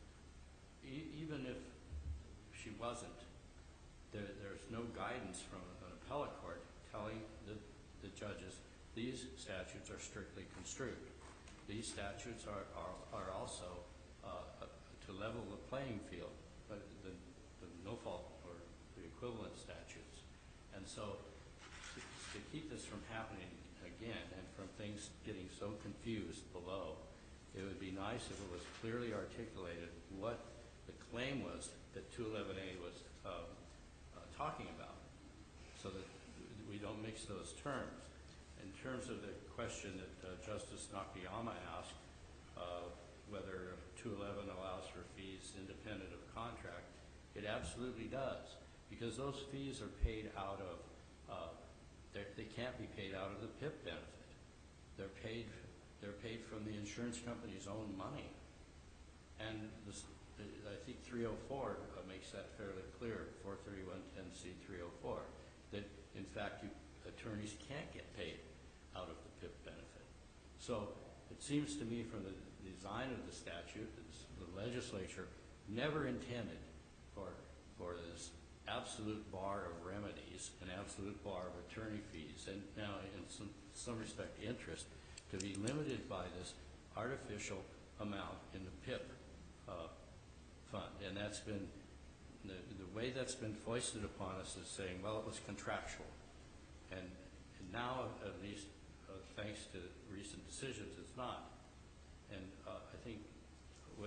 e even if she wasn't, there, there's no guidance from an appellate court telling the, the judges these statutes are strictly construed. These statutes are, are, are also uh, to level the playing field, uh, the, the no-fault or the equivalent statutes. And so to, to keep this from happening again and from things getting so confused below, it would be nice if it was clearly articulated what the claim was that two eleven A was uh, uh, talking about, so that we don't mix those terms. In terms of the question that uh, Justice Nakayama asked, uh, whether two eleven allows for fees independent of contract, it absolutely does, because those fees are paid out of, uh, they can't be paid out of the P I P benefit. They're paid, they're paid from the insurance company's own money. And this, I think three oh four uh, makes that fairly clear, four thirty-one ten C three oh four, that in fact you, attorneys can't get paid out of the P I P benefit. So it seems to me from the design of the statute, the legislature never intended for, for this absolute bar of remedies, an absolute bar of attorney fees, and now in some, some respect interest, to be limited by this artificial amount in the P I P uh, fund. And that's been, the, the way that's been foisted upon us is saying, well, it was contractual. And, and now, at least, uh, thanks to recent decisions, it's not. And uh, I think when,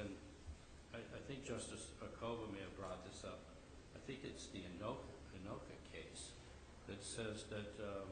I, I think Justice Akova may have brought this up, I think it's the Anoka, Anoka case that says that um,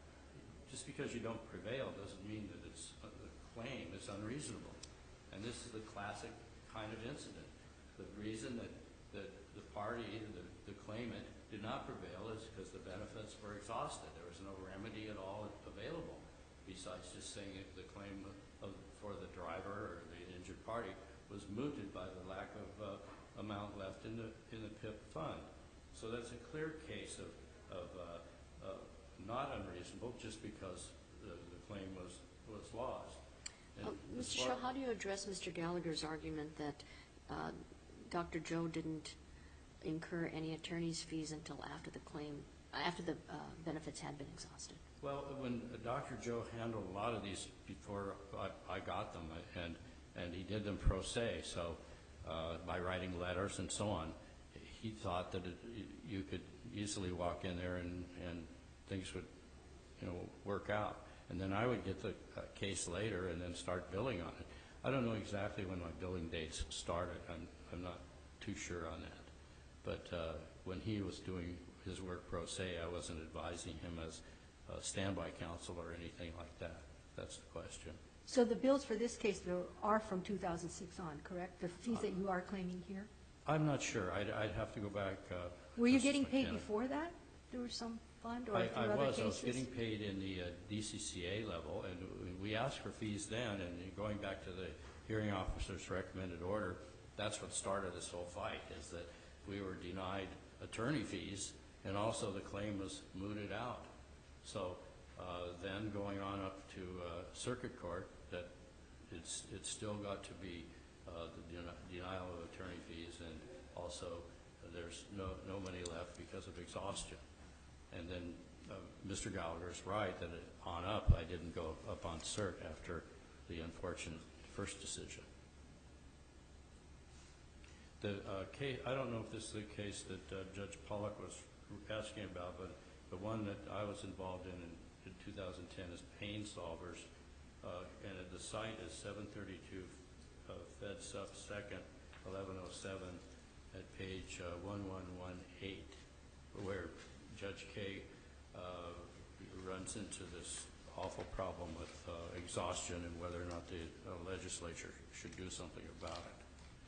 just because you don't prevail doesn't mean that it's, uh, the claim is unreasonable. And this is the classic kind of incident. The reason that, that the party, the, the claimant, did not prevail is because the benefits were exhausted. There was no remedy at all available besides just saying if the claim of, for the driver or the injured party was mooted by the lack of uh, amount left in the in the P I P fund. So that's a clear case of, of uh, uh, not unreasonable just because the, the claim was, was lost. And Uh, Mister Shaw, how do you address Mister Gallagher's argument that uh, Doctor Joe didn't incur any attorney's fees until after the claim, after the uh, benefits had been exhausted? Well, when uh, Doctor Joe handled a lot of these before I, I got them, and and he did them pro se, so uh, by writing letters and so on, he thought that it, you could easily walk in there and, and things would, you know, work out. And then I would get the uh, case later and then start billing on it. I don't know exactly when my billing dates started. I'm, I'm not too sure on that. But uh, when he was doing his work pro se, I wasn't advising him as a standby counsel or anything like that. That's the question. So the bills for this case, though, are from two thousand six on, correct? The fees that you are claiming here? I'm not sure. I'd, I'd have to go back. Uh, Were you as getting I paid can. before that through some fund or I, through I other was. cases? I was getting paid in the uh, D C C A level, and we asked for fees then, and going back to the hearing officer's recommended order, that's what started this whole fight, is that we were denied attorney fees, and also the claim was mooted out. So uh, then going on up to uh, circuit court, that it's, it's still got to be uh, the den- denial of attorney fees, and also uh, there's no, no money left because of exhaustion. And then uh, Mister Gallagher's right that it, on up, I didn't go up on cert after the unfortunate first decision. The uh, case, I don't know if this is the case that uh, Judge Pollack was asking about, but the one that I was involved in in, in two thousand ten is Pain Solvers, uh, and the site is seven thirty-two uh, Fed Sup Second, eleven oh seven, at page uh, one one one eight, where Judge Kay uh, runs into this awful problem with uh, exhaustion and whether or not the uh, legislature should do something about it.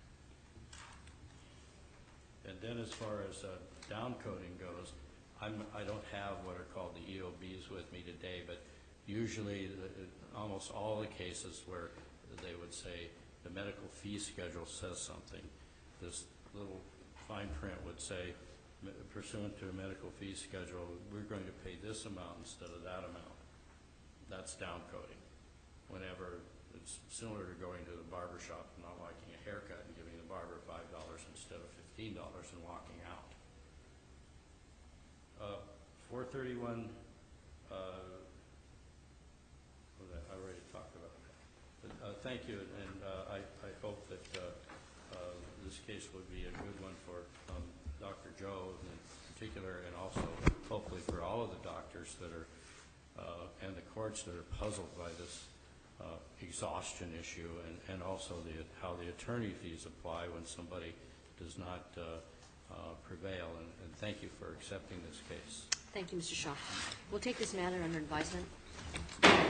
And then as far as uh, downcoding goes, I'm, I don't have what are called the E O Bs with me today, but usually the, almost all the cases where they would say the medical fee schedule says something, this little fine print would say, pursuant to a medical fee schedule, we're going to pay this amount instead of that amount. That's downcoding. Whenever it's similar to going to the barber shop and not liking a haircut and giving the barber five dollars instead of fifteen dollars and walking out. Uh, four thirty-one, uh, well, I already talked about that. But, uh, thank you, and uh, I, I hope that uh, uh, this case would be a good one for um, Doctor Joe in particular, and also hopefully for all of the doctors that are uh, and the courts that are puzzled by this uh, exhaustion issue, and, and also the, how the attorney fees apply when somebody does not uh, uh, prevail. And, and thank you for accepting this case. Thank you, Mister Shaw. We'll take this matter under advisement.